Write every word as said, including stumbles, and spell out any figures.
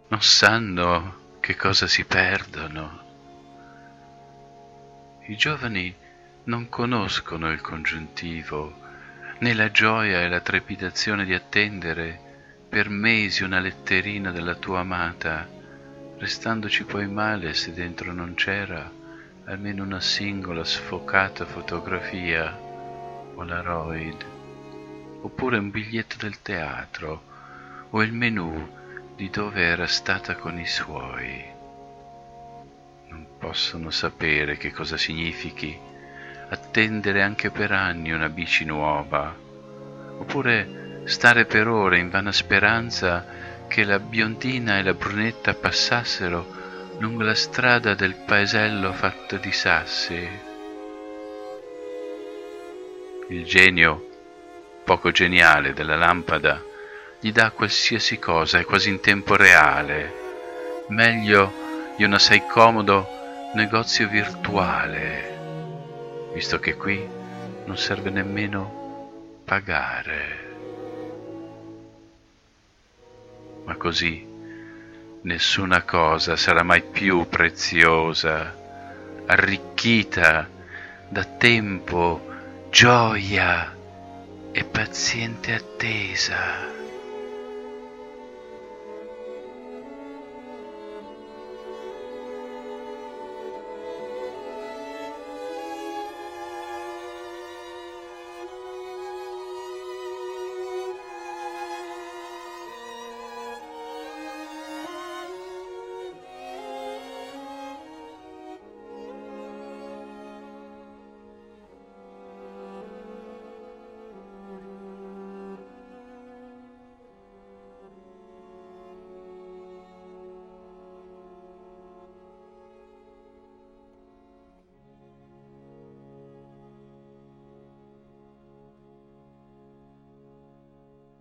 non sanno che cosa si perdono. I giovani non conoscono il congiuntivo, né la gioia e la trepidazione di attendere per mesi una letterina della tua amata, restandoci poi male se dentro non c'era almeno una singola sfocata fotografia Polaroid, oppure un biglietto del teatro o il menù di dove era stata con i suoi. Non possono sapere che cosa significhi attendere anche per anni una bici nuova, oppure stare per ore in vana speranza che la biondina e la brunetta passassero lungo la strada del paesello fatto di sassi. Il genio, poco geniale, della lampada gli dà qualsiasi cosa e quasi in tempo reale, meglio di un assai comodo negozio virtuale, visto che qui non serve nemmeno pagare. Ma così nessuna cosa sarà mai più preziosa, arricchita da tempo, gioia e paziente attesa.